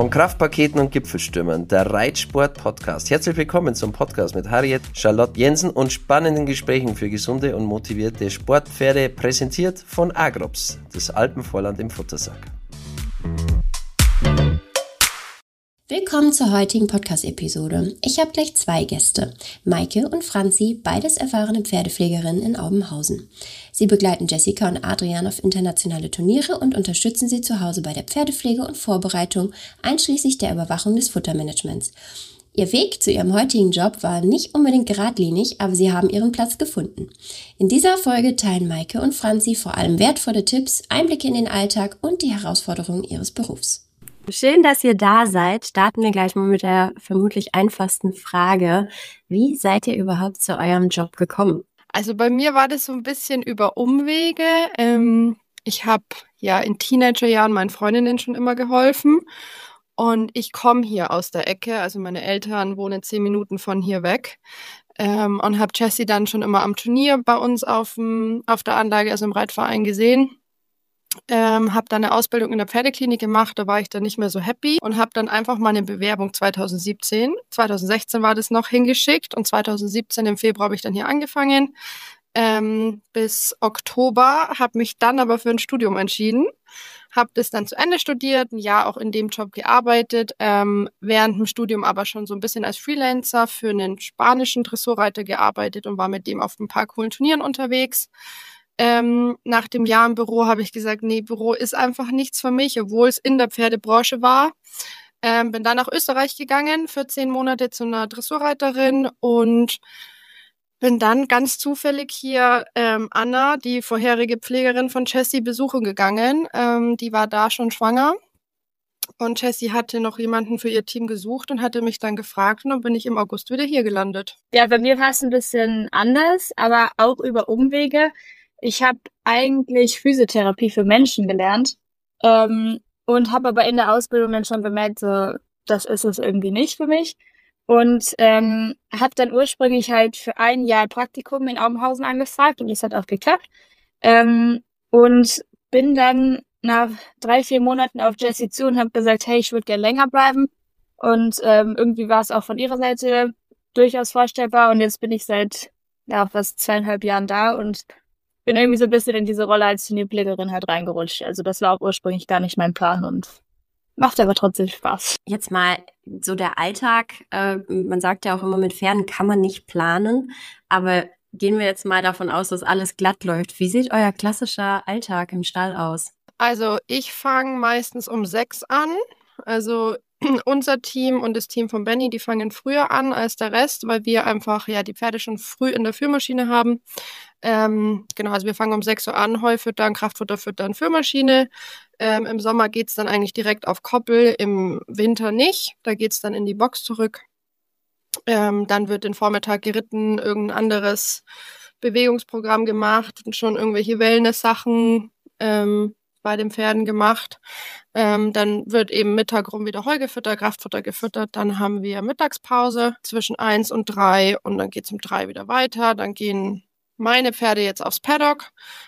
Von Kraftpaketen und Gipfelstürmern, der Reitsport-Podcast. Herzlich willkommen zum Podcast mit Harriet Charlotte Jensen und spannenden Gesprächen für gesunde und motivierte Sportpferde, präsentiert von Agrops, das Alpenvorland im Futtersack. Willkommen zur heutigen Podcast-Episode. Ich habe gleich zwei Gäste, Maike und Franzi, beides erfahrene Pferdepflegerinnen in Aubenhausen. Sie begleiten Jessica und Adrian auf internationale Turniere und unterstützen sie zu Hause bei der Pferdepflege und Vorbereitung, einschließlich der Überwachung des Futtermanagements. Ihr Weg zu ihrem heutigen Job war nicht unbedingt geradlinig, aber sie haben ihren Platz gefunden. In dieser Folge teilen Maike und Franzi vor allem wertvolle Tipps, Einblicke in den Alltag und die Herausforderungen ihres Berufs. Schön, dass ihr da seid. Starten wir gleich mal mit der vermutlich einfachsten Frage. Wie seid ihr überhaupt zu eurem Job gekommen? Also bei mir war das so ein bisschen über Umwege. Ich habe ja in Teenagerjahren meinen Freundinnen schon immer geholfen. Und ich komme hier aus der Ecke, also meine Eltern wohnen 10 Minuten von hier weg. Und habe Jessie dann schon immer am Turnier bei uns auf der Anlage, also im Reitverein gesehen. Habe dann eine Ausbildung in der Pferdeklinik gemacht, da war ich dann nicht mehr so happy und habe dann einfach meine Bewerbung 2016 war das noch, hingeschickt und 2017 im Februar habe ich dann hier angefangen. Bis Oktober, habe mich dann aber für ein Studium entschieden, habe das dann zu Ende studiert, ein Jahr auch in dem Job gearbeitet, während dem Studium aber schon so ein bisschen als Freelancer für einen spanischen Dressurreiter gearbeitet und war mit dem auf ein paar coolen Turnieren unterwegs. Nach dem Jahr im Büro habe ich gesagt, nee, Büro ist einfach nichts für mich, obwohl es in der Pferdebranche war. Bin dann nach Österreich gegangen für 10 Monate zu einer Dressurreiterin und bin dann ganz zufällig hier Anna, die vorherige Pflegerin von Jessie, besuchen gegangen. Die war da schon schwanger und Jessie hatte noch jemanden für ihr Team gesucht und hatte mich dann gefragt und dann bin ich im August wieder hier gelandet. Ja, bei mir war es ein bisschen anders, aber auch über Umwege. Ich habe eigentlich Physiotherapie für Menschen gelernt und habe aber in der Ausbildung dann schon bemerkt, so, das ist es irgendwie nicht für mich. Und habe dann ursprünglich halt für 1 Jahr Praktikum in Aubenhausen angefragt und das hat auch geklappt. Und bin dann nach 3-4 Monaten auf Jessie zu und habe gesagt, hey, ich würde gerne länger bleiben. Und irgendwie war es auch von ihrer Seite durchaus vorstellbar. Und jetzt bin ich seit fast 2,5 Jahren da und bin irgendwie so ein bisschen in diese Rolle als Turnierpflegerin halt reingerutscht. Also das war auch ursprünglich gar nicht mein Plan und macht aber trotzdem Spaß. Jetzt mal so der Alltag. Man sagt ja auch immer, mit Pferden kann man nicht planen. Aber gehen wir jetzt mal davon aus, dass alles glatt läuft. Wie sieht euer klassischer Alltag im Stall aus? Also ich fange meistens um 6 an. Also unser Team und das Team von Benny, die fangen früher an als der Rest, weil wir einfach die Pferde schon früh in der Führmaschine haben. Genau, also wir fangen um 6 Uhr an, Heu füttern, Kraftfutter füttern, Führmaschine. Im Sommer geht's dann eigentlich direkt auf Koppel, im Winter nicht. Da geht's dann in die Box zurück. Dann wird den Vormittag geritten, irgendein anderes Bewegungsprogramm gemacht und schon irgendwelche Wellness-Sachen bei den Pferden gemacht. Dann wird eben Mittag rum wieder Heu gefüttert, Kraftfutter gefüttert. Dann haben wir Mittagspause zwischen 1 und 3 und dann geht's um 3 wieder weiter. Dann gehen meine Pferde jetzt aufs Paddock,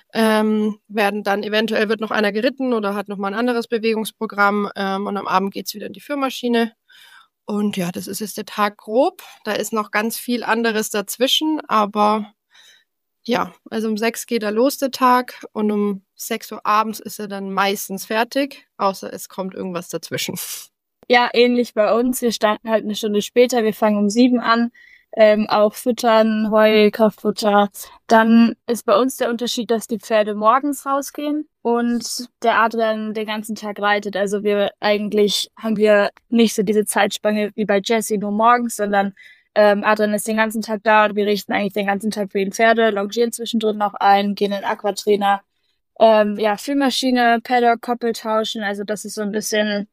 werden dann eventuell wird noch einer geritten oder hat noch mal ein anderes Bewegungsprogramm und am Abend geht's wieder in die Führmaschine. Und ja, das ist jetzt der Tag grob. Da ist noch ganz viel anderes dazwischen, aber ja, also um 6 geht er los, der Tag, und um 6 Uhr abends ist er dann meistens fertig, außer es kommt irgendwas dazwischen. Ja, ähnlich bei uns. Wir starten halt 1 Stunde später. Wir fangen um 7 an. Auch füttern, Heu, Kraftfutter. Dann ist bei uns der Unterschied, dass die Pferde morgens rausgehen und der Adrian den ganzen Tag reitet. Also haben wir nicht so diese Zeitspanne wie bei Jessie nur morgens, sondern Adrian ist den ganzen Tag da und wir richten eigentlich den ganzen Tag für die Pferde, longieren zwischendrin noch ein, gehen in den Aquatrainer. Führmaschine, Paddock, Koppel tauschen. Also das ist so ein bisschen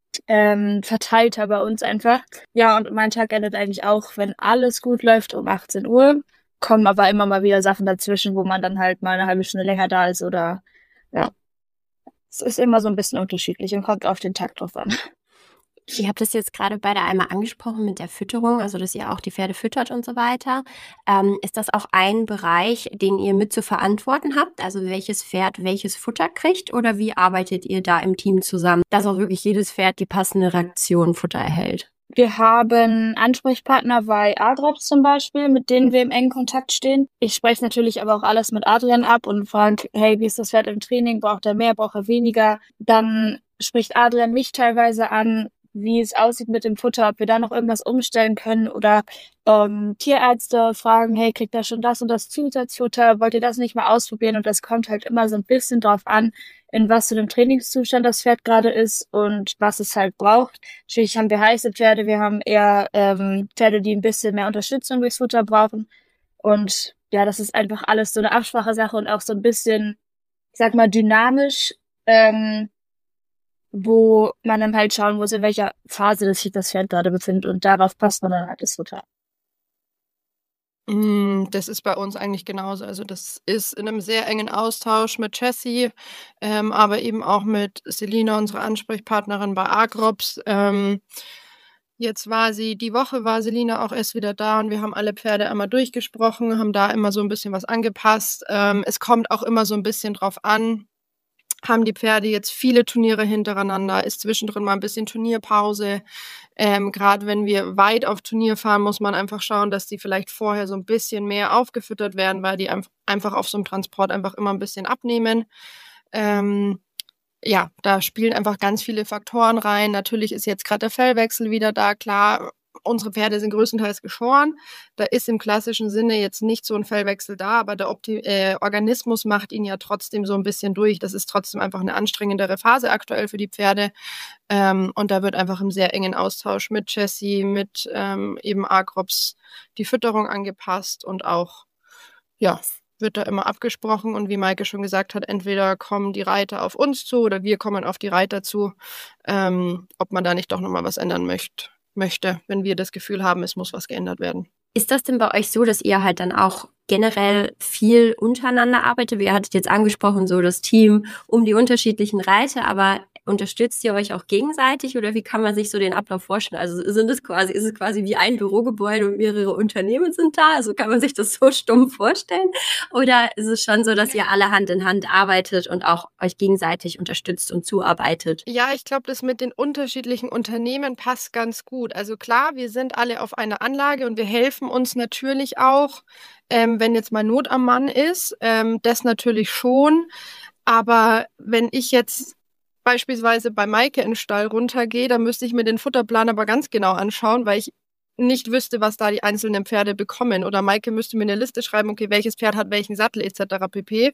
verteilter bei uns einfach. Ja, und mein Tag endet eigentlich auch, wenn alles gut läuft, um 18 Uhr. Kommen aber immer mal wieder Sachen dazwischen, wo man dann halt mal eine halbe Stunde länger da ist oder ja. Es ist immer so ein bisschen unterschiedlich und kommt auf den Tag drauf an. Ihr habt das jetzt gerade beide einmal angesprochen mit der Fütterung, also dass ihr auch die Pferde füttert und so weiter. Ist das auch ein Bereich, den ihr mit zu verantworten habt? Also welches Pferd welches Futter kriegt? Oder wie arbeitet ihr da im Team zusammen, dass auch wirklich jedes Pferd die passende Ration Futter erhält? Wir haben Ansprechpartner bei Agrops zum Beispiel, mit denen wir im engen Kontakt stehen. Ich spreche natürlich aber auch alles mit Adrian ab und frage, hey, wie ist das Pferd im Training? Braucht er mehr, braucht er weniger? Dann spricht Adrian mich teilweise an, wie es aussieht mit dem Futter, ob wir da noch irgendwas umstellen können oder Tierärzte fragen, hey, kriegt er schon das und das Zusatzfutter? Wollt ihr das nicht mal ausprobieren? Und das kommt halt immer so ein bisschen drauf an, in was für einem Trainingszustand das Pferd gerade ist und was es halt braucht. Natürlich haben wir heiße Pferde, wir haben eher Pferde, die ein bisschen mehr Unterstützung durchs Futter brauchen. Und ja, das ist einfach alles so eine Absprachesache und auch so ein bisschen, ich sag mal, dynamisch, wo man dann halt schauen muss, in welcher Phase sich das Pferd gerade befindet und darauf passt man dann halt das Futter. Das ist bei uns eigentlich genauso. Also das ist in einem sehr engen Austausch mit Jessie, aber eben auch mit Selina, unserer Ansprechpartnerin bei Agrops. Die Woche war Selina auch erst wieder da und wir haben alle Pferde einmal durchgesprochen, haben da immer so ein bisschen was angepasst. Es kommt auch immer so ein bisschen drauf an, haben die Pferde jetzt viele Turniere hintereinander, ist zwischendrin mal ein bisschen Turnierpause. Gerade wenn wir weit auf Turnier fahren, muss man einfach schauen, dass die vielleicht vorher so ein bisschen mehr aufgefüttert werden, weil die einfach auf so einem Transport einfach immer ein bisschen abnehmen. Da spielen einfach ganz viele Faktoren rein. Natürlich ist jetzt gerade der Fellwechsel wieder da, klar. Unsere Pferde sind größtenteils geschoren. Da ist im klassischen Sinne jetzt nicht so ein Fellwechsel da, aber der Organismus macht ihn ja trotzdem so ein bisschen durch. Das ist trotzdem einfach eine anstrengendere Phase aktuell für die Pferde. Und da wird einfach im sehr engen Austausch mit Jessie, mit eben Agrops die Fütterung angepasst und auch, wird da immer abgesprochen. Und wie Maike schon gesagt hat, entweder kommen die Reiter auf uns zu oder wir kommen auf die Reiter zu, ob man da nicht doch nochmal was ändern möchte, wenn wir das Gefühl haben, es muss was geändert werden. Ist das denn bei euch so, dass ihr halt dann auch generell viel untereinander arbeitet? Ihr hattet jetzt angesprochen, so das Team um die unterschiedlichen Reiter, aber unterstützt ihr euch auch gegenseitig oder wie kann man sich so den Ablauf vorstellen? Also ist es quasi wie ein Bürogebäude und mehrere Unternehmen sind da? Also kann man sich das so stumpf vorstellen? Oder ist es schon so, dass ihr alle Hand in Hand arbeitet und auch euch gegenseitig unterstützt und zuarbeitet? Ja, ich glaube, das mit den unterschiedlichen Unternehmen passt ganz gut. Also klar, wir sind alle auf einer Anlage und wir helfen uns natürlich auch, wenn jetzt mal Not am Mann ist, das natürlich schon. Aber wenn ich jetzt beispielsweise bei Maike in den Stall runtergehe, dann müsste ich mir den Futterplan aber ganz genau anschauen, weil ich nicht wüsste, was da die einzelnen Pferde bekommen. Oder Maike müsste mir eine Liste schreiben, okay, welches Pferd hat welchen Sattel etc. pp.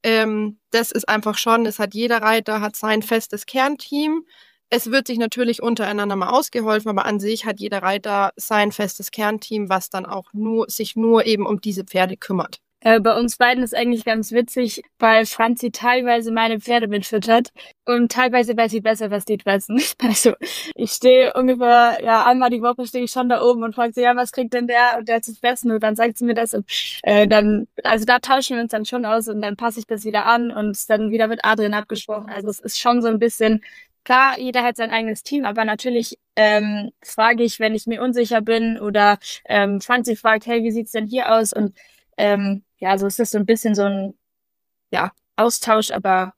Das ist einfach schon, jeder Reiter hat sein festes Kernteam. Es wird sich natürlich untereinander mal ausgeholfen, aber an sich hat jeder Reiter sein festes Kernteam, was dann auch sich nur eben um diese Pferde kümmert. Bei uns beiden ist eigentlich ganz witzig, weil Franzi teilweise meine Pferde mitfüttert und teilweise weiß sie besser, was die fressen. Also ich stehe ungefähr, einmal die Woche stehe ich schon da oben und frage sie, was kriegt denn der und der zu fressen? Und dann sagt sie mir das und da tauschen wir uns dann schon aus und dann passe ich das wieder an und es dann wieder mit Adrian abgesprochen. Also es ist schon so ein bisschen, klar, jeder hat sein eigenes Team, aber natürlich frage ich, wenn ich mir unsicher bin oder Franzi fragt, hey, wie sieht's denn hier aus? Und so ist das so ein bisschen so ein Austausch, aber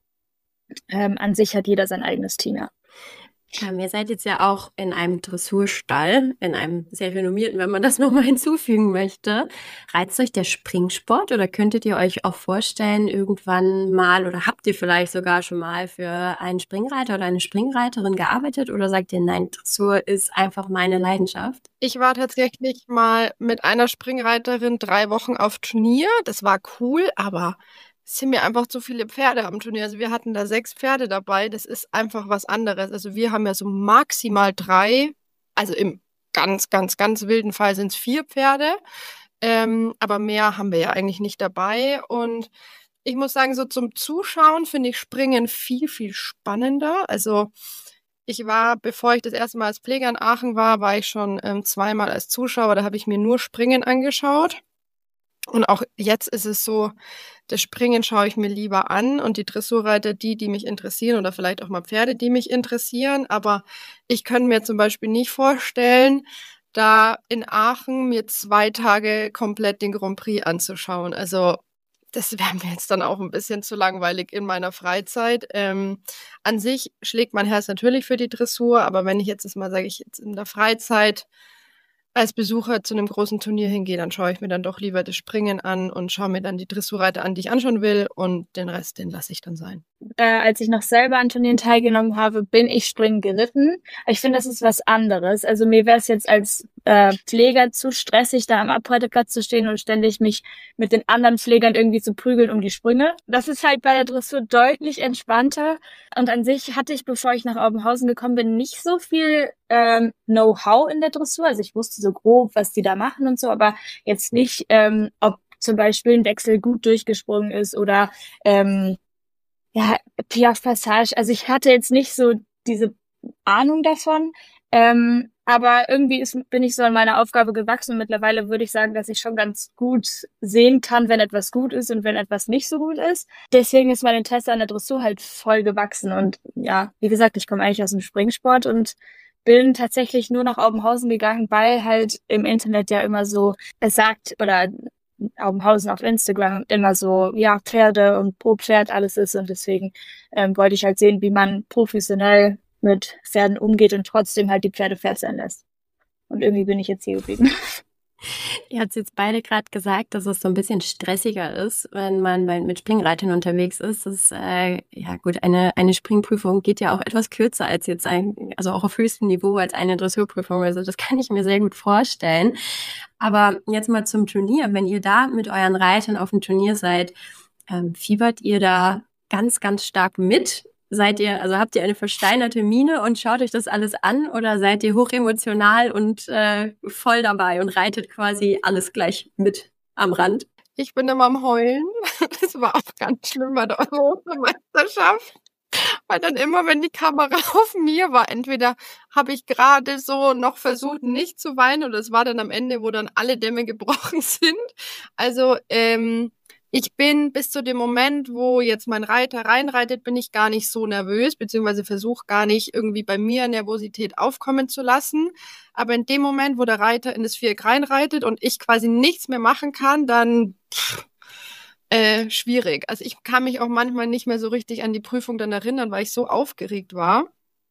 an sich hat jeder sein eigenes Team, ja. Ihr seid jetzt ja auch in einem Dressurstall, in einem sehr renommierten, wenn man das nochmal hinzufügen möchte. Reizt euch der Springsport oder könntet ihr euch auch vorstellen, irgendwann mal oder habt ihr vielleicht sogar schon mal für einen Springreiter oder eine Springreiterin gearbeitet oder sagt ihr, nein, Dressur ist einfach meine Leidenschaft? Ich war tatsächlich mal mit einer Springreiterin 3 Wochen auf Turnier. Das war cool, aber es sind mir einfach zu viele Pferde am Turnier. Also wir hatten da 6 Pferde dabei. Das ist einfach was anderes. Also wir haben ja so maximal 3. Also im ganz, ganz, ganz wilden Fall sind es 4 Pferde. Aber mehr haben wir ja eigentlich nicht dabei. Und ich muss sagen, so zum Zuschauen finde ich Springen viel, viel spannender. Also ich war, bevor ich das erste Mal als Pfleger in Aachen war ich schon 2-mal als Zuschauer. Da habe ich mir nur Springen angeschaut. Und auch jetzt ist es so, Das Springen schaue ich mir lieber an und die Dressurreiter die mich interessieren oder vielleicht auch mal Pferde, die mich interessieren. Aber ich könnte mir zum Beispiel nicht vorstellen, da in Aachen mir 2 Tage komplett den Grand Prix anzuschauen. Also das wäre mir jetzt dann auch ein bisschen zu langweilig in meiner Freizeit. An sich schlägt mein Herz natürlich für die Dressur, aber wenn ich jetzt mal, sage ich jetzt in der Freizeit als Besucher zu einem großen Turnier hingehe, dann schaue ich mir dann doch lieber das Springen an und schaue mir dann die Dressurreiter an, die ich anschauen will, und den Rest, den lasse ich dann sein. Als ich noch selber an Turnieren teilgenommen habe, bin ich Springen geritten. Ich finde, das ist was anderes. Also mir wäre es jetzt als Pfleger zu stressig, da am Abreiteplatz zu stehen und ständig mich mit den anderen Pflegern irgendwie zu prügeln um die Sprünge. Das ist halt bei der Dressur deutlich entspannter. Und an sich hatte ich, bevor ich nach Aubenhausen gekommen bin, nicht so viel Know-how in der Dressur. Also ich wusste so grob, was die da machen und so, aber jetzt nicht, ob zum Beispiel ein Wechsel gut durchgesprungen ist oder Piaffe Passage. Also ich hatte jetzt nicht so diese Ahnung davon, aber irgendwie bin ich so an meiner Aufgabe gewachsen und mittlerweile würde ich sagen, dass ich schon ganz gut sehen kann, wenn etwas gut ist und wenn etwas nicht so gut ist. Deswegen ist mein Interesse an der Dressur halt voll gewachsen und ja, wie gesagt, ich komme eigentlich aus dem Springsport und bin tatsächlich nur nach Aubenhausen gegangen, weil halt im Internet ja immer so es sagt oder Aubenhausen auf Instagram immer so, ja, Pferde und pro Pferd alles ist und deswegen wollte ich halt sehen, wie man professionell mit Pferden umgeht und trotzdem halt die Pferde fair sein lässt. Und irgendwie bin ich jetzt hier geblieben. Ihr habt jetzt beide gerade gesagt, dass es so ein bisschen stressiger ist, wenn man mit Springreitern unterwegs ist. Das ja gut, eine Springprüfung geht ja auch etwas kürzer als jetzt also auch auf höchstem Niveau als eine Dressurprüfung. Also das kann ich mir sehr gut vorstellen. Aber jetzt mal zum Turnier. Wenn ihr da mit euren Reitern auf dem Turnier seid, fiebert ihr da ganz, ganz stark mit? Habt ihr eine versteinerte Miene und schaut euch das alles an oder seid ihr hochemotional und voll dabei und reitet quasi alles gleich mit am Rand? Ich bin immer am Heulen. Das war auch ganz schlimm bei der Europameisterschaft. Weil dann immer, wenn die Kamera auf mir war, entweder habe ich gerade so noch versucht, nicht zu weinen, oder es war dann am Ende, wo dann alle Dämme gebrochen sind. Also, ich bin bis zu dem Moment, wo jetzt mein Reiter reinreitet, bin ich gar nicht so nervös, beziehungsweise versuche gar nicht irgendwie bei mir Nervosität aufkommen zu lassen. Aber in dem Moment, wo der Reiter in das Viereck reinreitet und ich quasi nichts mehr machen kann, dann schwierig. Also ich kann mich auch manchmal nicht mehr so richtig an die Prüfung dann erinnern, weil ich so aufgeregt war.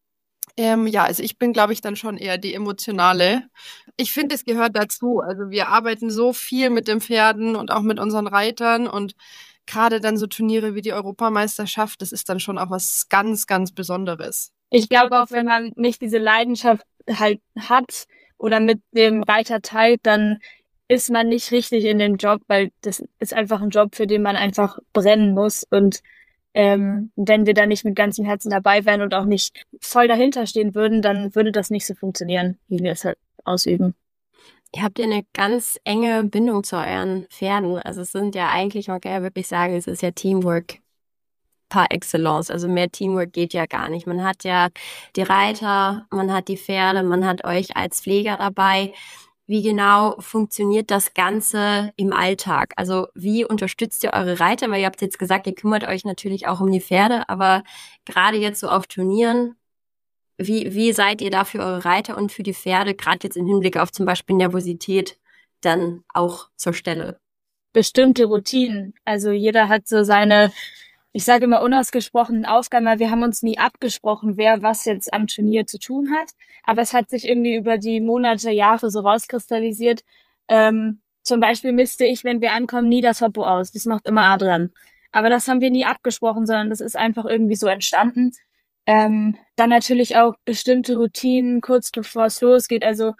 Also ich bin, glaube ich, dann schon eher die emotionale. Ich finde, es gehört dazu. Also wir arbeiten so viel mit den Pferden und auch mit unseren Reitern und gerade dann so Turniere wie die Europameisterschaft, das ist dann schon auch was ganz, ganz Besonderes. Ich glaube auch, wenn man nicht diese Leidenschaft halt hat oder mit dem Reiter teilt, dann ist man nicht richtig in dem Job, weil das ist einfach ein Job, für den man einfach brennen muss und wenn wir da nicht mit ganzem Herzen dabei wären und auch nicht voll dahinter stehen würden, dann würde das nicht so funktionieren, wie wir es halt ausüben. Ihr habt ja eine ganz enge Bindung zu euren Pferden. Also es sind ja eigentlich, man kann ja wirklich sagen, es ist ja Teamwork par excellence. Also mehr Teamwork geht ja gar nicht. Man hat ja die Reiter, man hat die Pferde, man hat euch als Pfleger dabei. Wie genau funktioniert das Ganze im Alltag? Also wie unterstützt ihr eure Reiter? Weil ihr habt jetzt gesagt, ihr kümmert euch natürlich auch um die Pferde, aber gerade jetzt so auf Turnieren, wie seid ihr da für eure Reiter und für die Pferde, gerade jetzt im Hinblick auf zum Beispiel Nervosität, dann auch zur Stelle? Bestimmte Routinen. Also jeder hat so seine, ich sage immer unausgesprochenen Aufgaben, weil wir haben uns nie abgesprochen, wer was jetzt am Turnier zu tun hat. Aber es hat sich irgendwie über die Monate, Jahre so rauskristallisiert. Zum Beispiel misste ich, wenn wir ankommen, nie das Hopo aus. Das macht immer Adrian. Aber das haben wir nie abgesprochen, sondern das ist einfach irgendwie so entstanden. Dann natürlich auch bestimmte Routinen, kurz bevor es losgeht. Also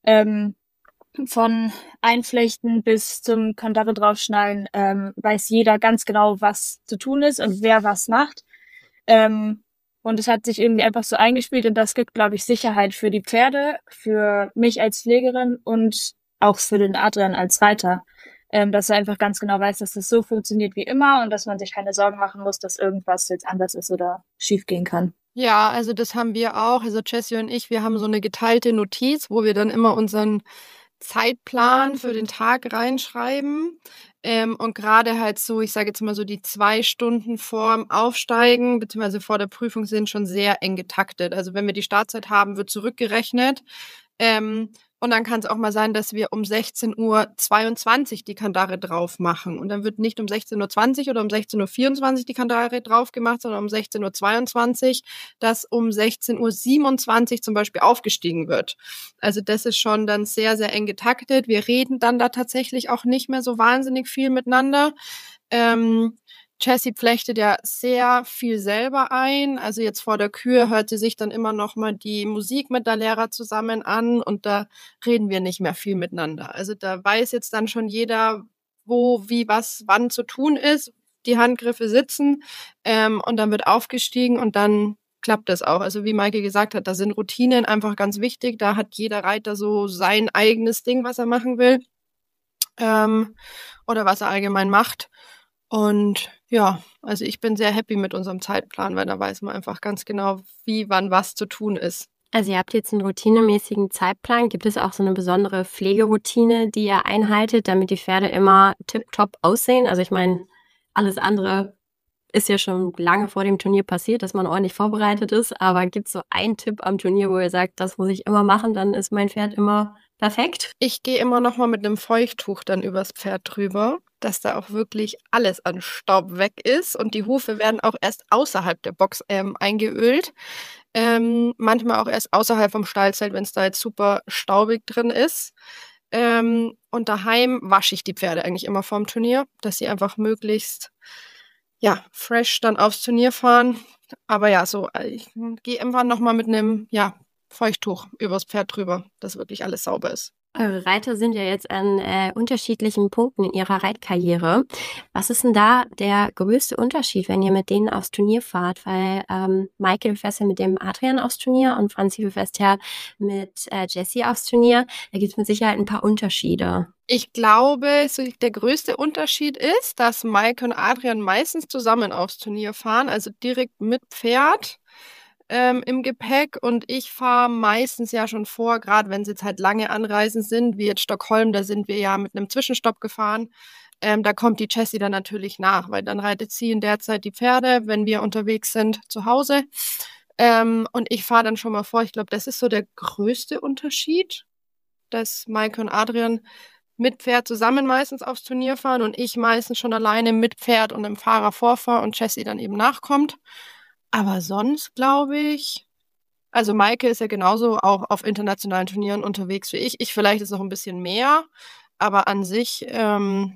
von Einflechten bis zum Kandare draufschnallen, weiß jeder ganz genau, was zu tun ist und wer was macht. Und es hat sich irgendwie einfach so eingespielt und das gibt, glaube ich, Sicherheit für die Pferde, für mich als Pflegerin und auch für den Adrian als Reiter. Dass er einfach ganz genau weiß, dass das so funktioniert wie immer und dass man sich keine Sorgen machen muss, dass irgendwas jetzt anders ist oder schief gehen kann. Ja, also das haben wir auch. Also Jessie und ich, wir haben so eine geteilte Notiz, wo wir dann immer unseren Zeitplan für den Tag reinschreiben. Und gerade halt so, ich sage jetzt mal so, die 2 Stunden vorm Aufsteigen bzw. vor der Prüfung sind schon sehr eng getaktet. Also wenn wir die Startzeit haben, wird zurückgerechnet. Und dann kann es auch mal sein, dass wir um 16:22 Uhr die Kandare drauf machen. Und dann wird nicht um 16:20 Uhr oder um 16:24 Uhr die Kandare drauf gemacht, sondern um 16:22 Uhr, dass um 16:27 Uhr zum Beispiel aufgestiegen wird. Also das ist schon dann sehr, sehr eng getaktet. Wir reden dann da tatsächlich auch nicht mehr so wahnsinnig viel miteinander. Jessie flechtet ja sehr viel selber ein. Also jetzt vor der Kür hört sie sich dann immer noch mal die Musik mit der Lehrer zusammen an und da reden wir nicht mehr viel miteinander. Also da weiß jetzt dann schon jeder, wo, wie, was, wann zu tun ist. Die Handgriffe sitzen und dann wird aufgestiegen und dann klappt das auch. Also wie Maike gesagt hat, da sind Routinen einfach ganz wichtig. Da hat jeder Reiter so sein eigenes Ding, was er machen will oder was er allgemein macht. Und ja, also ich bin sehr happy mit unserem Zeitplan, weil da weiß man einfach ganz genau, wie, wann was zu tun ist. Also ihr habt jetzt einen routinemäßigen Zeitplan. Gibt es auch so eine besondere Pflegeroutine, die ihr einhaltet, damit die Pferde immer tipptopp aussehen? Also ich meine, alles andere ist ja schon lange vor dem Turnier passiert, dass man ordentlich vorbereitet ist. Aber gibt es so einen Tipp am Turnier, wo ihr sagt, das muss ich immer machen, dann ist mein Pferd immer perfekt? Ich gehe immer noch mal mit einem Feuchttuch dann übers Pferd drüber, dass da auch wirklich alles an Staub weg ist. Und die Hufe werden auch erst außerhalb der Box eingeölt. Manchmal auch erst außerhalb vom Stallzelt, wenn es da jetzt super staubig drin ist. Und daheim wasche ich die Pferde eigentlich immer vorm Turnier, dass sie einfach möglichst fresh dann aufs Turnier fahren. Aber ja, so, ich gehe irgendwann nochmal mit einem, Feuchttuch übers Pferd drüber, dass wirklich alles sauber ist. Eure Reiter sind ja jetzt an unterschiedlichen Punkten in ihrer Reitkarriere. Was ist denn da der größte Unterschied, wenn ihr mit denen aufs Turnier fahrt? Weil Maike, du fährst ja mit dem Adrian aufs Turnier und Franzi, du fährst ja mit Jessie aufs Turnier. Da gibt es mit Sicherheit ein paar Unterschiede. Ich glaube, so der größte Unterschied ist, dass Maike und Adrian meistens zusammen aufs Turnier fahren, also direkt mit Pferd im Gepäck, und ich fahre meistens ja schon vor, gerade wenn es jetzt halt lange Anreisen sind, wie jetzt Stockholm, da sind wir ja mit einem Zwischenstopp gefahren. Da kommt die Jessie dann natürlich nach, weil dann reitet sie in der Zeit die Pferde, wenn wir unterwegs sind zu Hause. Und ich fahre dann schon mal vor. Ich glaube, das ist so der größte Unterschied, dass Maike und Adrian mit Pferd zusammen meistens aufs Turnier fahren und ich meistens schon alleine mit Pferd und dem Fahrer vorfahre und Jessie dann eben nachkommt. Aber sonst glaube ich, also Maike ist ja genauso auch auf internationalen Turnieren unterwegs wie ich. Ich vielleicht ist noch ein bisschen mehr, aber an sich, sind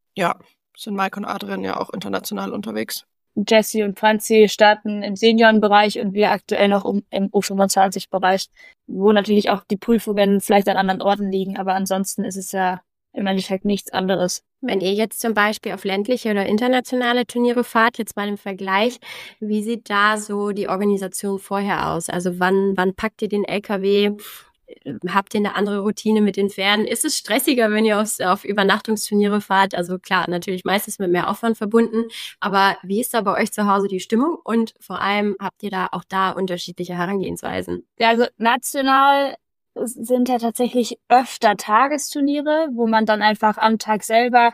Maike und Adrian ja auch international unterwegs. Jessie und Franzi starten im Seniorenbereich und wir aktuell noch im U25-Bereich, wo natürlich auch die Prüfungen vielleicht an anderen Orten liegen, aber ansonsten ist es ja im Endeffekt nichts anderes. Wenn ihr jetzt zum Beispiel auf ländliche oder internationale Turniere fahrt, jetzt mal im Vergleich, wie sieht da so die Organisation vorher aus? Also wann packt ihr den LKW? Habt ihr eine andere Routine mit den Pferden? Ist es stressiger, wenn ihr auf Übernachtungsturniere fahrt? Also klar, natürlich meistens mit mehr Aufwand verbunden. Aber wie ist da bei euch zu Hause die Stimmung? Und vor allem habt ihr da auch unterschiedliche Herangehensweisen? Ja, also national sind ja tatsächlich öfter Tagesturniere, wo man dann einfach am Tag selber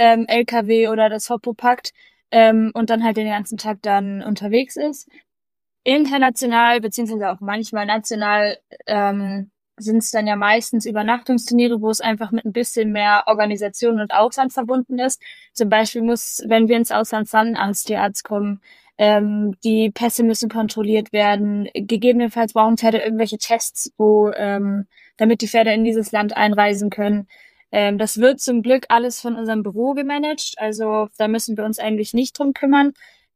LKW oder das Hoppo packt und dann halt den ganzen Tag dann unterwegs ist. International, beziehungsweise auch manchmal national, sind es dann ja meistens Übernachtungsturniere, wo es einfach mit ein bisschen mehr Organisation und Aufwand verbunden ist. Zum Beispiel wenn wir ins Ausland fahren, Arztierarzt kommen, die Pässe müssen kontrolliert werden. Gegebenenfalls brauchen Pferde irgendwelche Tests, damit die Pferde in dieses Land einreisen können. Das wird zum Glück alles von unserem Büro gemanagt. Also da müssen wir uns eigentlich nicht drum kümmern.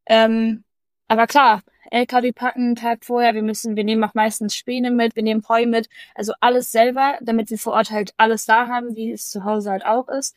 Aber klar, LKW packen einen Tag vorher. Wir nehmen auch meistens Späne mit, wir nehmen Heu mit. Also alles selber, damit wir vor Ort halt alles da haben, wie es zu Hause halt auch ist.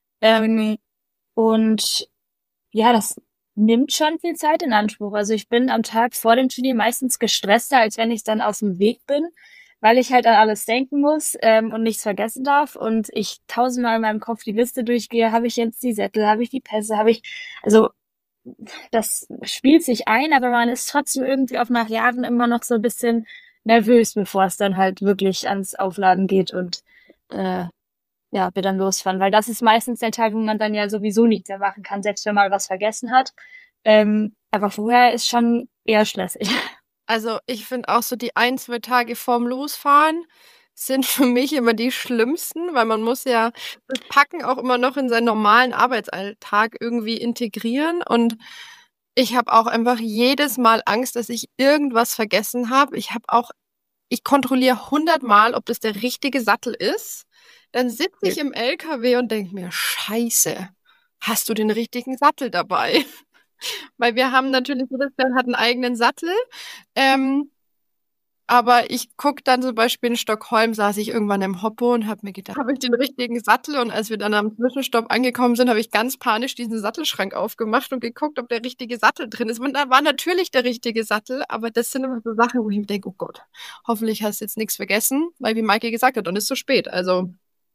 Und ja, das nimmt schon viel Zeit in Anspruch. Also ich bin am Tag vor dem Turnier meistens gestresster, als wenn ich dann auf dem Weg bin, weil ich halt an alles denken muss und nichts vergessen darf und ich tausendmal in meinem Kopf die Liste durchgehe. Habe ich jetzt die Sättel, habe ich die Pässe, also das spielt sich ein, aber man ist trotzdem irgendwie auch nach Jahren immer noch so ein bisschen nervös, bevor es dann halt wirklich ans Aufladen geht und wir dann losfahren. Weil das ist meistens der Teil, wo man dann ja sowieso nichts mehr machen kann, selbst wenn man was vergessen hat. Aber vorher ist schon eher stressig. Also ich finde auch so die 1, 2 Tage vorm Losfahren sind für mich immer die schlimmsten, weil man muss ja das Packen auch immer noch in seinen normalen Arbeitsalltag irgendwie integrieren. Und ich habe auch einfach jedes Mal Angst, dass ich irgendwas vergessen habe. Ich kontrolliere 100 Mal, ob das der richtige Sattel ist. Dann sitze ich im LKW und denke mir, Scheiße, hast du den richtigen Sattel dabei? Weil wir haben natürlich, jedes Pferd hat einen eigenen Sattel. Aber ich gucke dann zum Beispiel in Stockholm, saß ich irgendwann im Hoppo und habe mir gedacht, habe ich den richtigen Sattel? Und als wir dann am Zwischenstopp angekommen sind, habe ich ganz panisch diesen Sattelschrank aufgemacht und geguckt, ob der richtige Sattel drin ist. Und da war natürlich der richtige Sattel, aber das sind immer so Sachen, wo ich mir denke, oh Gott, hoffentlich hast du jetzt nichts vergessen, weil wie Maike gesagt hat, dann ist es zu spät. Also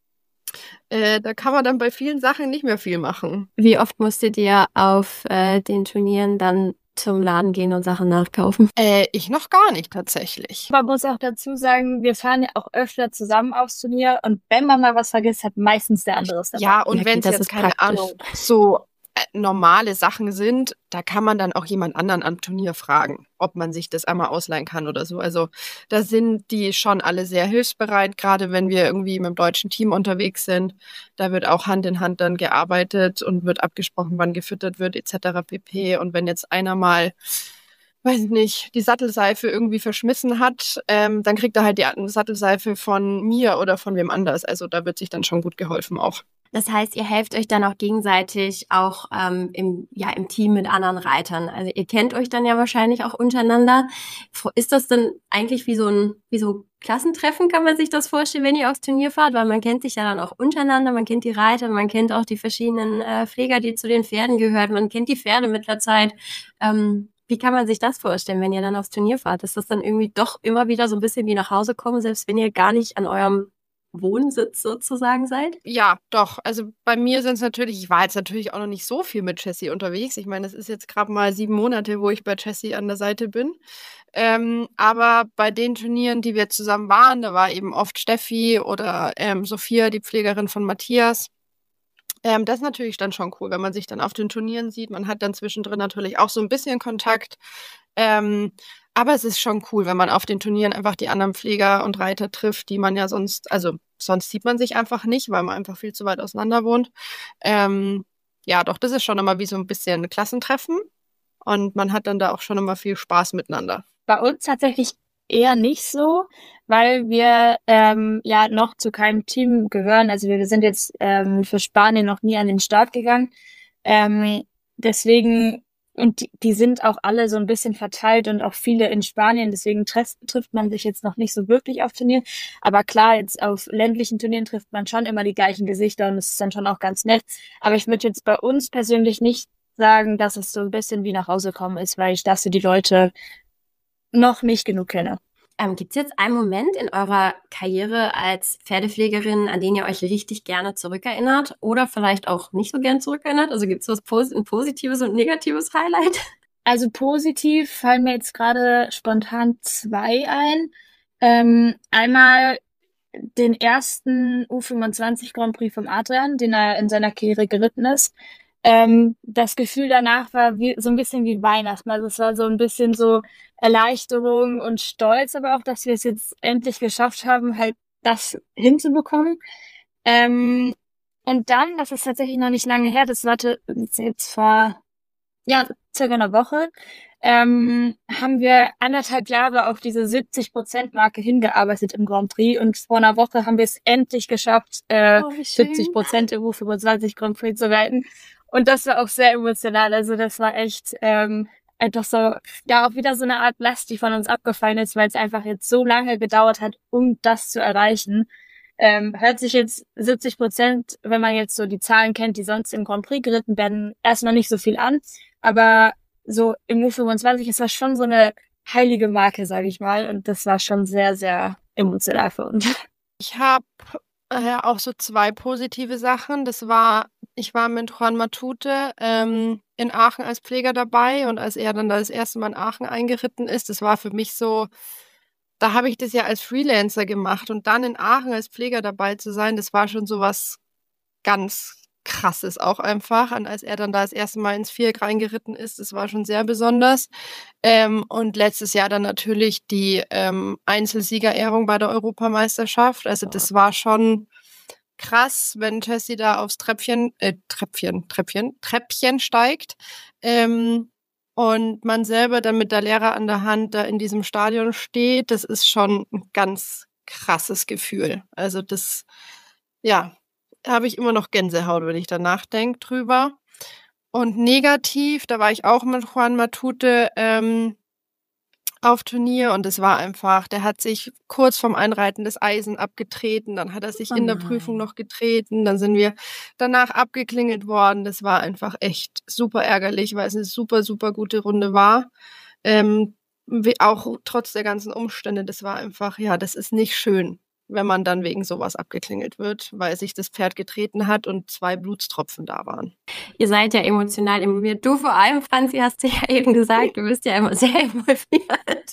da kann man dann bei vielen Sachen nicht mehr viel machen. Wie oft musstet ihr auf den Turnieren dann zum Laden gehen und Sachen nachkaufen? Ich noch gar nicht tatsächlich. Man muss auch dazu sagen, wir fahren ja auch öfter zusammen aufs Turnier und wenn man mal was vergisst, hat meistens der andere es dabei. Ja, und Ja, wenn es das jetzt, ist keine praktisch. Ahnung, so normale Sachen sind, da kann man dann auch jemand anderen am Turnier fragen, ob man sich das einmal ausleihen kann oder so. Also da sind die schon alle sehr hilfsbereit, gerade wenn wir irgendwie mit dem deutschen Team unterwegs sind. Da wird auch Hand in Hand dann gearbeitet und wird abgesprochen, wann gefüttert wird etc. pp. Und wenn jetzt einer mal, weiß ich nicht, die Sattelseife irgendwie verschmissen hat, dann kriegt er halt die Sattelseife von mir oder von wem anders. Also da wird sich dann schon gut geholfen auch. Das heißt, ihr helft euch dann auch gegenseitig auch im Team mit anderen Reitern. Also ihr kennt euch dann ja wahrscheinlich auch untereinander. Ist das dann eigentlich wie so ein Klassentreffen, kann man sich das vorstellen, wenn ihr aufs Turnier fahrt? Weil man kennt sich ja dann auch untereinander, man kennt die Reiter, man kennt auch die verschiedenen Pfleger, die zu den Pferden gehören, man kennt die Pferde mit der Zeit. Wie kann man sich das vorstellen, wenn ihr dann aufs Turnier fahrt? Ist das dann irgendwie doch immer wieder so ein bisschen wie nach Hause kommen, selbst wenn ihr gar nicht an eurem Wohnsitz sozusagen seid? Ja, doch. Also bei mir sind es natürlich, ich war jetzt natürlich auch noch nicht so viel mit Jessie unterwegs. Ich meine, es ist jetzt gerade mal 7 Monate, wo ich bei Jessie an der Seite bin. Aber bei den Turnieren, die wir zusammen waren, da war eben oft Steffi oder Sophia, die Pflegerin von Matthias. Das ist natürlich dann schon cool, wenn man sich dann auf den Turnieren sieht. Man hat dann zwischendrin natürlich auch so ein bisschen Kontakt. Aber es ist schon cool, wenn man auf den Turnieren einfach die anderen Pfleger und Reiter trifft, die man ja sonst sieht man sich einfach nicht, weil man einfach viel zu weit auseinander wohnt. Ja, doch, das ist schon immer wie so ein bisschen ein Klassentreffen und man hat dann da auch schon immer viel Spaß miteinander. Bei uns tatsächlich eher nicht so, weil wir noch zu keinem Team gehören. Also wir sind jetzt für Spanien noch nie an den Start gegangen. Deswegen, und die sind auch alle so ein bisschen verteilt und auch viele in Spanien, deswegen trifft man sich jetzt noch nicht so wirklich auf Turnieren. Aber klar, jetzt auf ländlichen Turnieren trifft man schon immer die gleichen Gesichter und es ist dann schon auch ganz nett. Aber ich würde jetzt bei uns persönlich nicht sagen, dass es so ein bisschen wie nach Hause kommen ist, weil ich dafür die Leute noch nicht genug kenne. Gibt es jetzt einen Moment in eurer Karriere als Pferdepflegerin, an den ihr euch richtig gerne zurückerinnert oder vielleicht auch nicht so gern zurückerinnert? Also gibt es ein positives und negatives Highlight? Also positiv fallen mir jetzt gerade spontan 2 ein. Einmal den ersten U25 Grand Prix vom Adrian, den er in seiner Karriere geritten ist. Das Gefühl danach war so ein bisschen wie Weihnachten. Also es war so ein bisschen so Erleichterung und Stolz, aber auch, dass wir es jetzt endlich geschafft haben, halt das hinzubekommen. Und dann, das ist tatsächlich noch nicht lange her, das war jetzt vor circa einer Woche, haben wir 1,5 Jahre auf diese 70%-Marke hingearbeitet im Grand Prix und vor einer Woche haben wir es endlich geschafft, 70% im U25 Grand Prix zu reiten. Und das war auch sehr emotional. Also das war echt einfach so, auch wieder so eine Art Last, die von uns abgefallen ist, weil es einfach jetzt so lange gedauert hat, um das zu erreichen. Hört sich jetzt 70%, wenn man jetzt so die Zahlen kennt, die sonst im Grand Prix geritten werden, erstmal nicht so viel an. Aber so im U25 ist das schon so eine heilige Marke, sage ich mal. Und das war schon sehr, sehr emotional für uns. Ich habe auch so 2 positive Sachen. Ich war mit Juan Matute in Aachen als Pfleger dabei und als er dann das erste Mal in Aachen eingeritten ist, das war für mich so da habe ich das ja als Freelancer gemacht und dann in Aachen als Pfleger dabei zu sein, das war schon sowas ganz Krasses auch einfach. Und als er dann da das erste Mal ins Viereck reingeritten ist, das war schon sehr besonders. Und letztes Jahr dann natürlich die Einzelsiegerehrung bei der Europameisterschaft. Also das war schon krass, wenn Jessie da aufs Treppchen steigt. Und man selber dann mit der Lehrer an der Hand da in diesem Stadion steht, das ist schon ein ganz krasses Gefühl. Also das, ja, habe ich immer noch Gänsehaut, wenn ich da nachdenke drüber. Und negativ, da war ich auch mit Juan Matute auf Turnier und es war einfach, der hat sich kurz vorm Einreiten des Eisen abgetreten, dann hat er sich in der Prüfung noch getreten, dann sind wir danach abgeklingelt worden. Das war einfach echt super ärgerlich, weil es eine super, super gute Runde war. Auch trotz der ganzen Umstände, das war einfach, ja, das ist nicht schön, wenn man dann wegen sowas abgeklingelt wird, weil sich das Pferd getreten hat und 2 Blutstropfen da waren. Ihr seid ja emotional involviert. Du vor allem, Franzi, hast du ja eben gesagt, du bist ja immer sehr involviert.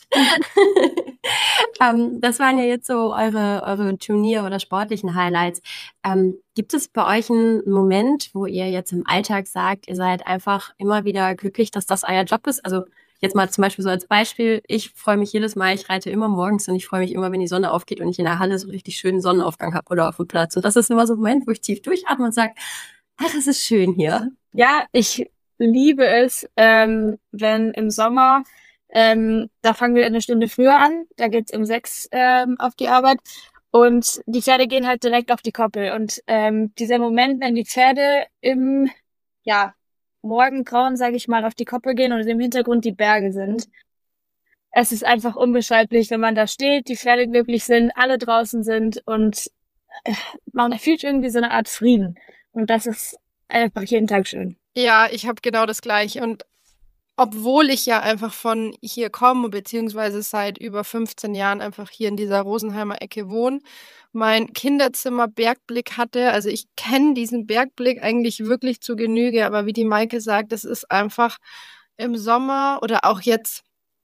Das waren ja jetzt so eure Turnier- oder sportlichen Highlights. Gibt es bei euch einen Moment, wo ihr jetzt im Alltag sagt, ihr seid einfach immer wieder glücklich, dass das euer Job ist? Also jetzt mal zum Beispiel so als Beispiel, ich freue mich jedes Mal, ich reite immer morgens und ich freue mich immer, wenn die Sonne aufgeht und ich in der Halle so richtig schönen Sonnenaufgang habe oder auf dem Platz. Und das ist immer so ein Moment, wo ich tief durchatme und sage, ach, es ist schön hier. Ja, ich liebe es, wenn im Sommer, da fangen wir eine Stunde früher an, da geht's um 6 auf die Arbeit und die Pferde gehen halt direkt auf die Koppel. Und dieser Moment, wenn die Pferde im Morgengrauen, sage ich mal, auf die Koppel gehen und im Hintergrund die Berge sind. Es ist einfach unbeschreiblich, wenn man da steht, die Pferde glücklich sind, alle draußen sind und man fühlt irgendwie so eine Art Frieden. Und das ist einfach jeden Tag schön. Ja, ich habe genau das Gleiche. Und obwohl ich ja einfach von hier komme, beziehungsweise seit über 15 Jahren einfach hier in dieser Rosenheimer Ecke wohne, mein Kinderzimmer Bergblick hatte. Also ich kenne diesen Bergblick eigentlich wirklich zu Genüge, aber wie die Maike sagt, das ist einfach im Sommer oder auch jetzt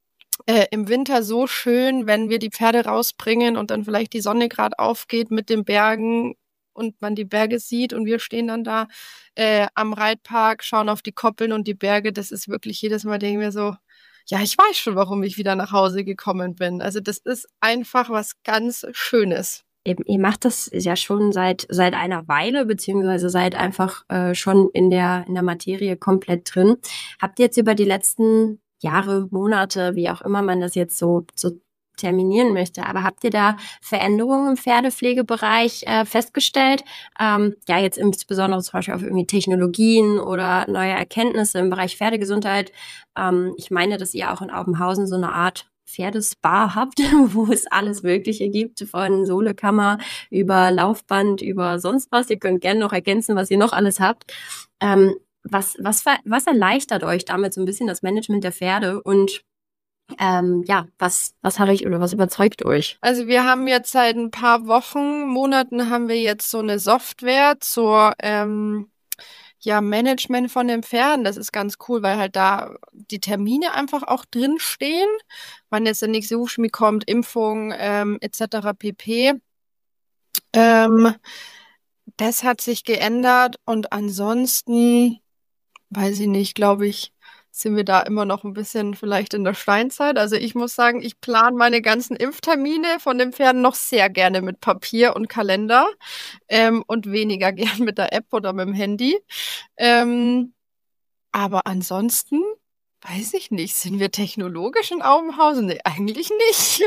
im Winter so schön, wenn wir die Pferde rausbringen und dann vielleicht die Sonne gerade aufgeht mit den Bergen und man die Berge sieht und wir stehen dann da am Reitpark, schauen auf die Koppeln und die Berge. Das ist wirklich jedes Mal, denke ich mir so, ja, ich weiß schon, warum ich wieder nach Hause gekommen bin. Also das ist einfach was ganz Schönes. Eben, ihr macht das ja schon seit einer Weile, beziehungsweise seid einfach schon in der Materie komplett drin. Habt ihr jetzt über die letzten Jahre, Monate, wie auch immer man das jetzt so terminieren möchte, aber habt ihr da Veränderungen im Pferdepflegebereich festgestellt? Ja, jetzt insbesondere zum Beispiel auf irgendwie Technologien oder neue Erkenntnisse im Bereich Pferdegesundheit. Ich meine, dass ihr auch in Aubenhausen so eine Art Pferdespa habt, wo es alles Mögliche gibt, von Sohlekammer über Laufband, über sonst was. Ihr könnt gerne noch ergänzen, was ihr noch alles habt. Was erleichtert euch damit so ein bisschen das Management der Pferde und was hat euch oder was überzeugt euch? Also wir haben jetzt seit ein paar Wochen, Monaten haben wir jetzt so eine Software zur Management von den Pferden. Das ist ganz cool, weil halt da die Termine einfach auch drin stehen, wann jetzt der nächste Hufschmied kommt, Impfung etc. pp. Das hat sich geändert und ansonsten, weiß ich nicht, glaube ich, sind wir da immer noch ein bisschen vielleicht in der Steinzeit. Also ich muss sagen, ich plane meine ganzen Impftermine von den Pferden noch sehr gerne mit Papier und Kalender und weniger gern mit der App oder mit dem Handy. Aber ansonsten, weiß ich nicht, sind wir technologisch in Aubenhausen? Nee, eigentlich nicht.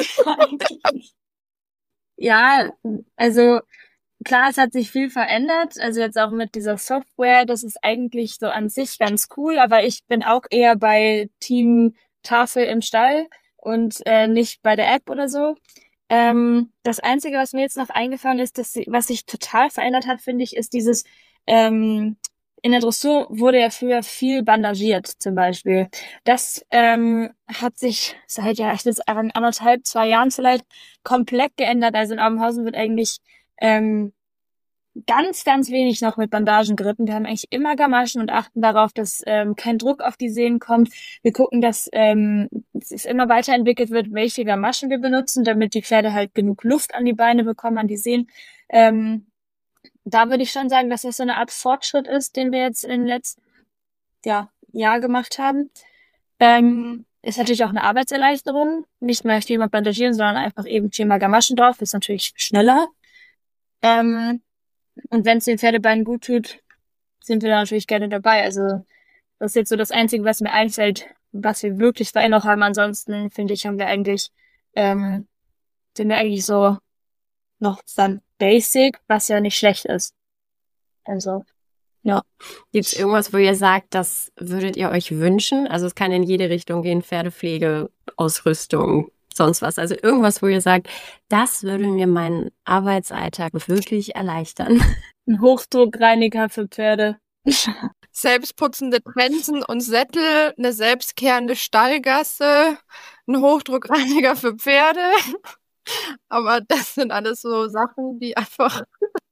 Ja, also klar, es hat sich viel verändert. Also jetzt auch mit dieser Software, das ist eigentlich so an sich ganz cool, aber ich bin auch eher bei Team Tafel im Stall und nicht bei der App oder so. Das Einzige, was mir jetzt noch eingefallen ist, was sich total verändert hat, finde ich, ist dieses, in der Dressur wurde ja früher viel bandagiert, zum Beispiel. Das hat sich seit ich jetzt 1,5, 2 Jahren vielleicht komplett geändert. Also in Aubenhausen wird eigentlich ganz, ganz wenig noch mit Bandagen geritten. Wir haben eigentlich immer Gamaschen und achten darauf, dass kein Druck auf die Sehnen kommt. Wir gucken, dass es immer weiterentwickelt wird, welche Gamaschen wir benutzen, damit die Pferde halt genug Luft an die Beine bekommen, an die Sehnen. Da würde ich schon sagen, dass das so eine Art Fortschritt ist, den wir jetzt im letzten Jahr gemacht haben. Ist natürlich auch eine Arbeitserleichterung. Nicht mehr viermal bandagieren, sondern einfach eben viermal Gamaschen drauf. Ist natürlich schneller. Und wenn es den Pferdebeinen gut tut, sind wir da natürlich gerne dabei. Also das ist jetzt so das Einzige, was mir einfällt, was wir wirklich verändert haben. Ansonsten, finde ich, sind wir eigentlich so noch dann basic, was ja nicht schlecht ist. Also, ja. Gibt's irgendwas, wo ihr sagt, das würdet ihr euch wünschen? Also es kann in jede Richtung gehen, Pferdepflege, Ausrüstung, sonst was. Also irgendwas, wo ihr sagt, das würde mir meinen Arbeitsalltag wirklich erleichtern. Ein Hochdruckreiniger für Pferde. Selbstputzende Trensen und Sättel, eine selbstkehrende Stallgasse, ein Hochdruckreiniger für Pferde. Aber das sind alles so Sachen, die einfach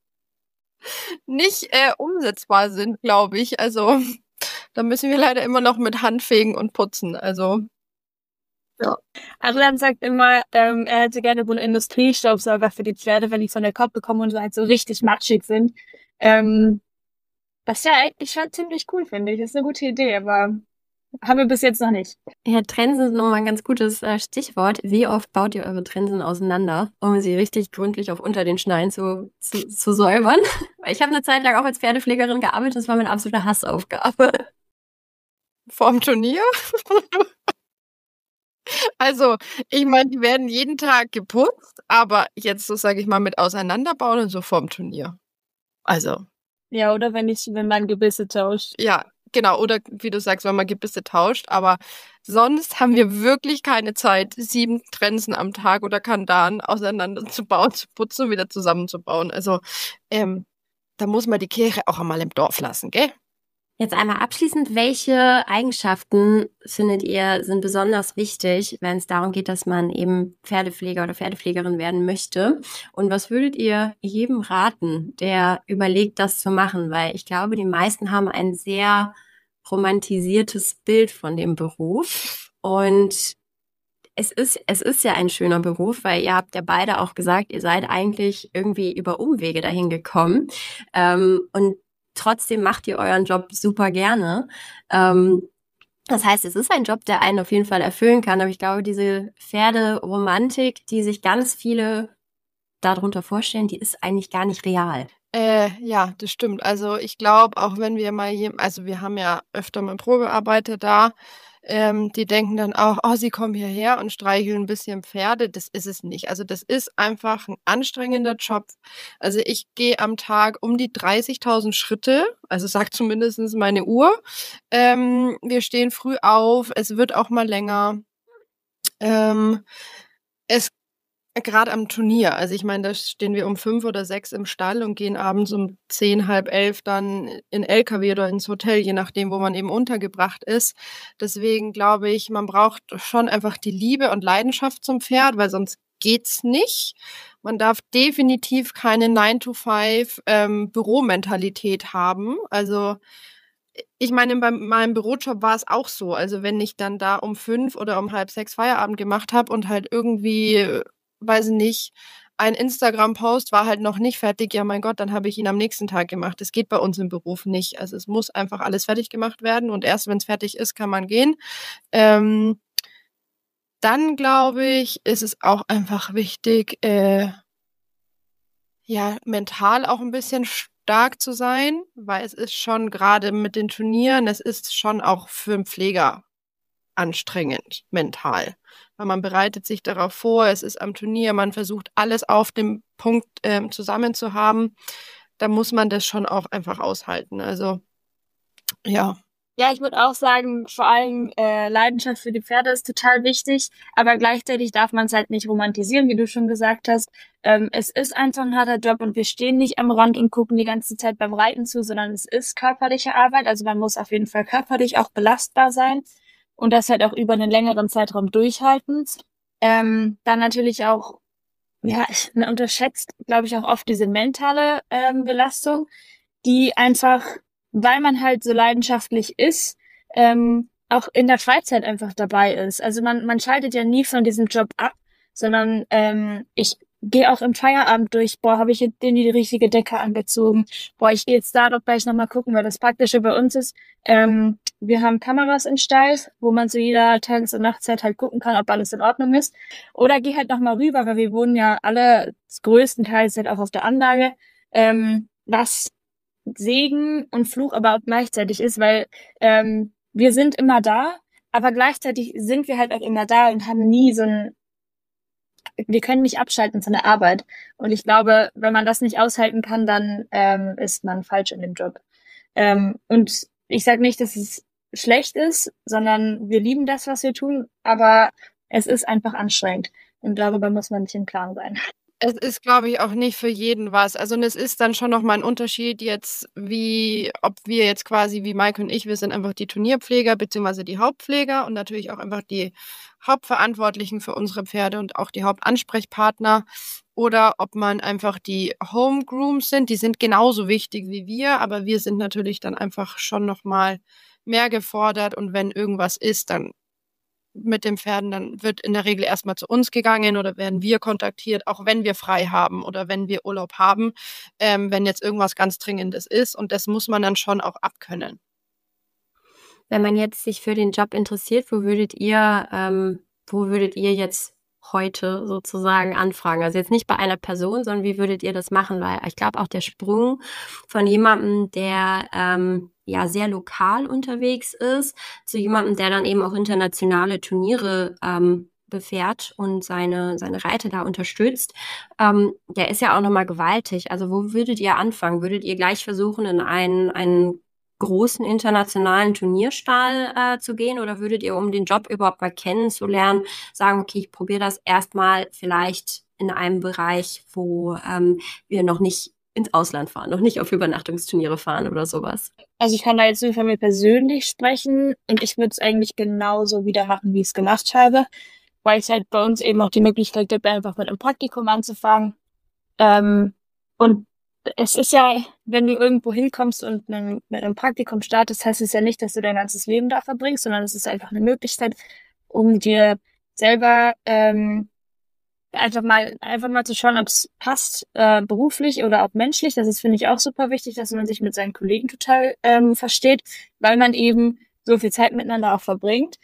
nicht umsetzbar sind, glaube ich. Also da müssen wir leider immer noch mit Hand fegen und putzen. Also ja. Adrian sagt immer, er hätte gerne wohl einen Industriestaubsauger für die Pferde, wenn die von der Koppel kommen und so halt so richtig matschig sind. Was ja eigentlich schon ziemlich cool, finde ich. Das ist eine gute Idee, aber haben wir bis jetzt noch nicht. Ja, Trensen sind nochmal ein ganz gutes Stichwort. Wie oft baut ihr eure Trensen auseinander, um sie richtig gründlich auf unter den Schneiden zu säubern? Ich habe eine Zeit lang auch als Pferdepflegerin gearbeitet. Das war meine absolute Hassaufgabe. Vorm Turnier? Also, ich meine, die werden jeden Tag geputzt, aber jetzt so, sage ich mal, mit Auseinanderbauen und so vorm Turnier. Also. Ja, oder wenn man Gebisse tauscht. Ja, genau. Oder wie du sagst, wenn man Gebisse tauscht. Aber sonst haben wir wirklich keine Zeit, 7 Trensen am Tag oder Kandaren auseinanderzubauen, zu putzen und wieder zusammenzubauen. Also, da muss man die Kirche auch einmal im Dorf lassen, gell? Jetzt einmal abschließend, welche Eigenschaften findet ihr sind besonders wichtig, wenn es darum geht, dass man eben Pferdepfleger oder Pferdepflegerin werden möchte? Und was würdet ihr jedem raten, der überlegt, das zu machen? Weil ich glaube, die meisten haben ein sehr romantisiertes Bild von dem Beruf. Und es ist ja ein schöner Beruf, weil ihr habt ja beide auch gesagt, ihr seid eigentlich irgendwie über Umwege dahin gekommen. Und trotzdem macht ihr euren Job super gerne. Das heißt, es ist ein Job, der einen auf jeden Fall erfüllen kann. Aber ich glaube, diese Pferderomantik, die sich ganz viele darunter vorstellen, die ist eigentlich gar nicht real. Ja, das stimmt. Also ich glaube, auch wenn wir mal also wir haben ja öfter mal Probearbeiter da, die denken dann auch, oh, sie kommen hierher und streicheln ein bisschen Pferde. Das ist es nicht. Also das ist einfach ein anstrengender Job. Also ich gehe am Tag um die 30.000 Schritte, also sagt zumindest meine Uhr. Wir stehen früh auf, es wird auch mal länger. Gerade am Turnier, also ich meine, da stehen wir um 5 oder 6 im Stall und gehen abends um 10, halb 11 dann in LKW oder ins Hotel, je nachdem, wo man eben untergebracht ist. Deswegen glaube ich, man braucht schon einfach die Liebe und Leidenschaft zum Pferd, weil sonst geht's nicht. Man darf definitiv keine 9-to-5 Büromentalität haben. Also ich meine, bei meinem Bürojob war es auch so. Also wenn ich dann da um 5 oder um halb 6 Feierabend gemacht habe und halt irgendwie weiß ich nicht, ein Instagram-Post war halt noch nicht fertig, ja mein Gott, dann habe ich ihn am nächsten Tag gemacht. Das geht bei uns im Beruf nicht. Also es muss einfach alles fertig gemacht werden und erst wenn es fertig ist, kann man gehen. Dann glaube ich, ist es auch einfach wichtig, mental auch ein bisschen stark zu sein, weil es ist schon gerade mit den Turnieren, es ist schon auch für einen Pfleger anstrengend, mental. Weil man bereitet sich darauf vor, es ist am Turnier, man versucht alles auf dem Punkt zusammen zu haben. Da muss man das schon auch einfach aushalten. Also, ja. Ja, ich würde auch sagen, vor allem Leidenschaft für die Pferde ist total wichtig, aber gleichzeitig darf man es halt nicht romantisieren, wie du schon gesagt hast. Es ist einfach ein harter Job und wir stehen nicht am Rand und gucken die ganze Zeit beim Reiten zu, sondern es ist körperliche Arbeit. Also man muss auf jeden Fall körperlich auch belastbar sein. Und das halt auch über einen längeren Zeitraum durchhalten. Dann natürlich auch man unterschätzt, glaube ich, auch oft diese mentale Belastung, die einfach, weil man halt so leidenschaftlich ist, auch in der Freizeit einfach dabei ist. Also man schaltet ja nie von diesem Job ab, sondern ich gehe auch im Feierabend durch, boah, habe ich jetzt die richtige Decke angezogen, boah, ich gehe jetzt da doch gleich nochmal gucken, weil das Praktische bei uns ist, wir haben Kameras im Stall, wo man zu jeder Tages- und Nachtzeit halt gucken kann, ob alles in Ordnung ist. Oder geh halt nochmal rüber, weil wir wohnen ja alle größtenteils halt auch auf der Anlage, was Segen und Fluch aber auch gleichzeitig ist, weil wir sind immer da, aber gleichzeitig sind wir halt auch immer da und haben nie wir können nicht abschalten von der Arbeit. Und ich glaube, wenn man das nicht aushalten kann, dann ist man falsch in dem Job. Und ich sage nicht, dass es schlecht ist, sondern wir lieben das, was wir tun, aber es ist einfach anstrengend. Und darüber muss man sich im Klaren sein. Es ist, glaube ich, auch nicht für jeden was. Also und es ist dann schon nochmal ein Unterschied jetzt, ob wir jetzt quasi wie Maike und ich, wir sind einfach die Turnierpfleger beziehungsweise die Hauptpfleger und natürlich auch einfach die Hauptverantwortlichen für unsere Pferde und auch die Hauptansprechpartner. Oder ob man einfach die Homegrooms sind, die sind genauso wichtig wie wir, aber wir sind natürlich dann einfach schon nochmal mehr gefordert und wenn irgendwas ist, dann mit den Pferden, dann wird in der Regel erstmal zu uns gegangen oder werden wir kontaktiert, auch wenn wir frei haben oder wenn wir Urlaub haben, wenn jetzt irgendwas ganz Dringendes ist und das muss man dann schon auch abkönnen. Wenn man jetzt sich für den Job interessiert, wo würdet ihr jetzt heute sozusagen anfragen? Also jetzt nicht bei einer Person, sondern wie würdet ihr das machen? Weil ich glaube auch der Sprung von jemandem, der sehr lokal unterwegs ist, zu jemandem, der dann eben auch internationale Turniere befährt und seine Reiter da unterstützt, der ist ja auch nochmal gewaltig. Also wo würdet ihr anfangen? Würdet ihr gleich versuchen, in einen großen internationalen Turnierstall zu gehen oder würdet ihr, um den Job überhaupt mal kennenzulernen, sagen, okay, ich probiere das erstmal vielleicht in einem Bereich, wo wir noch nicht ins Ausland fahren, noch nicht auf Übernachtungsturniere fahren oder sowas? Also ich kann da jetzt nur von mir persönlich sprechen und ich würde es eigentlich genauso wieder machen, wie ich es gemacht habe, weil es halt bei uns eben auch die Möglichkeit gibt, einfach mit einem Praktikum anzufangen. Und es ist ja, wenn du irgendwo hinkommst und mit einem Praktikum startest, heißt es ja nicht, dass du dein ganzes Leben da verbringst, sondern es ist einfach eine Möglichkeit, um dir selber einfach mal zu schauen, ob es passt, beruflich oder auch menschlich. Das ist, finde ich, auch super wichtig, dass man sich mit seinen Kollegen total versteht, weil man eben so viel Zeit miteinander auch verbringt.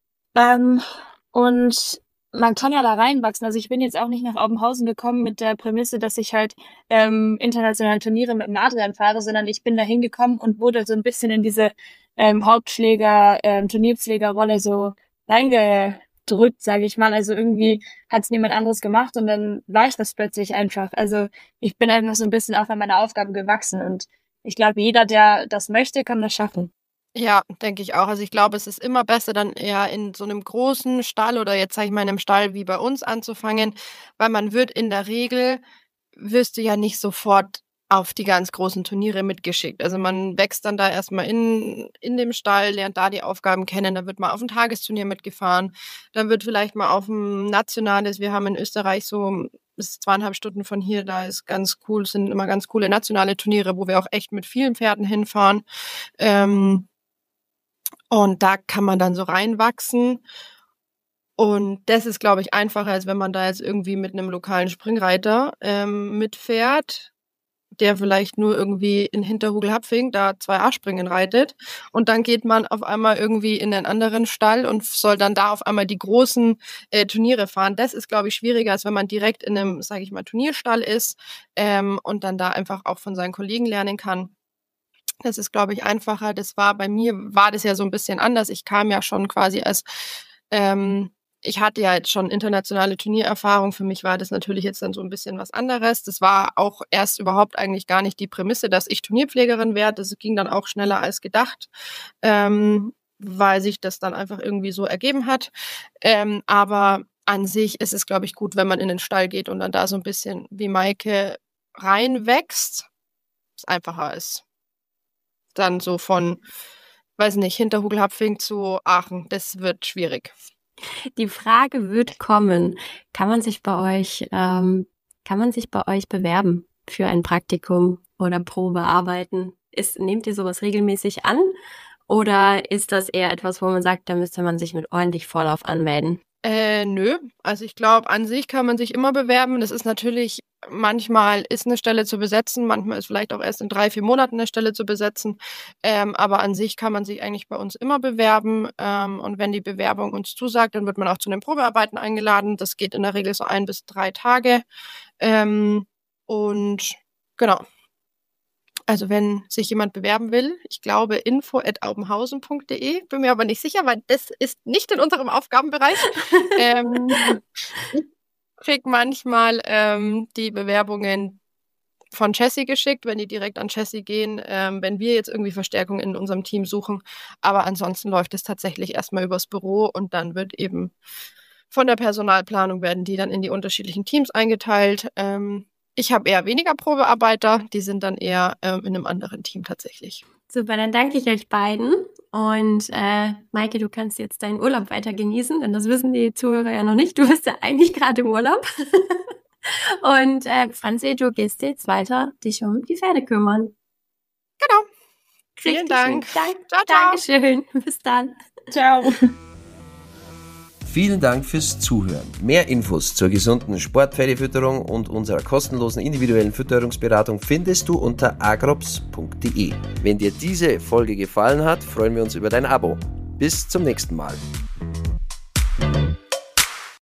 Und man kann ja da reinwachsen. Also ich bin jetzt auch nicht nach Aubenhausen gekommen mit der Prämisse, dass ich halt internationale Turniere mit dem Adrian fahre, sondern ich bin da hingekommen und wurde so ein bisschen in diese Hauptschläger, Turnierpflegerrolle so reingedrückt, sage ich mal. Also irgendwie hat es niemand anderes gemacht und dann war ich das plötzlich einfach. Also ich bin einfach so ein bisschen auch an meiner Aufgabe gewachsen und ich glaube, jeder, der das möchte, kann das schaffen. Ja, denke ich auch. Also ich glaube, es ist immer besser, dann eher in so einem großen Stall oder jetzt sage ich mal in einem Stall wie bei uns anzufangen, weil man wirst du ja nicht sofort auf die ganz großen Turniere mitgeschickt. Also man wächst dann da erstmal in dem Stall, lernt da die Aufgaben kennen, dann wird mal auf ein Tagesturnier mitgefahren, dann wird vielleicht mal auf ein nationales, wir haben in Österreich so, bis 2,5 Stunden von hier, da ist ganz cool, sind immer ganz coole nationale Turniere, wo wir auch echt mit vielen Pferden hinfahren. Und da kann man dann so reinwachsen. Und das ist, glaube ich, einfacher, als wenn man da jetzt irgendwie mit einem lokalen Springreiter mitfährt, der vielleicht nur irgendwie in Hinterhugel-Hapfing da 2 A-Springen reitet. Und dann geht man auf einmal irgendwie in einen anderen Stall und soll dann da auf einmal die großen Turniere fahren. Das ist, glaube ich, schwieriger, als wenn man direkt in einem, sage ich mal, Turnierstall ist und dann da einfach auch von seinen Kollegen lernen kann. Das ist, glaube ich, einfacher. Bei mir war das ja so ein bisschen anders. Ich kam ja schon quasi ich hatte ja jetzt schon internationale Turniererfahrung. Für mich war das natürlich jetzt dann so ein bisschen was anderes. Das war auch erst überhaupt eigentlich gar nicht die Prämisse, dass ich Turnierpflegerin werde. Das ging dann auch schneller als gedacht, weil sich das dann einfach irgendwie so ergeben hat. Aber an sich ist es, glaube ich, gut, wenn man in den Stall geht und dann da so ein bisschen wie Maike reinwächst, es einfacher ist. Dann so von, weiß nicht, Hinterhugel-Hapfing zu Aachen. Das wird schwierig. Die Frage wird kommen, kann man sich bei euch bewerben für ein Praktikum oder Probearbeiten? Nehmt ihr sowas regelmäßig an oder ist das eher etwas, wo man sagt, da müsste man sich mit ordentlich Vorlauf anmelden? Nö, also ich glaube, an sich kann man sich immer bewerben. Das ist natürlich, manchmal ist eine Stelle zu besetzen, manchmal ist vielleicht auch erst in 3-4 Monaten eine Stelle zu besetzen. Aber an sich kann man sich eigentlich bei uns immer bewerben. Und wenn die Bewerbung uns zusagt, dann wird man auch zu den Probearbeiten eingeladen. Das geht in der Regel so 1 bis 3 Tage. Und genau. Also wenn sich jemand bewerben will, ich glaube info@aubenhausen.de, bin mir aber nicht sicher, weil das ist nicht in unserem Aufgabenbereich. Ich kriege manchmal die Bewerbungen von Jessie geschickt, wenn die direkt an Jessie gehen, wenn wir jetzt irgendwie Verstärkung in unserem Team suchen. Aber ansonsten läuft es tatsächlich erstmal übers Büro und dann wird eben von der Personalplanung werden die dann in die unterschiedlichen Teams eingeteilt. Ich habe eher weniger Probearbeiter, die sind dann eher in einem anderen Team tatsächlich. Super, dann danke ich euch beiden. Und Maike, du kannst jetzt deinen Urlaub weiter genießen, denn das wissen die Zuhörer ja noch nicht. Du bist ja eigentlich gerade im Urlaub. Und Franzi, du gehst jetzt weiter dich um die Pferde kümmern. Genau. Vielen Dank. Ciao, ciao. Dankeschön. Bis dann. Ciao. Vielen Dank fürs Zuhören. Mehr Infos zur gesunden Sportpferdefütterung und unserer kostenlosen individuellen Fütterungsberatung findest du unter agrops.de. Wenn dir diese Folge gefallen hat, freuen wir uns über dein Abo. Bis zum nächsten Mal.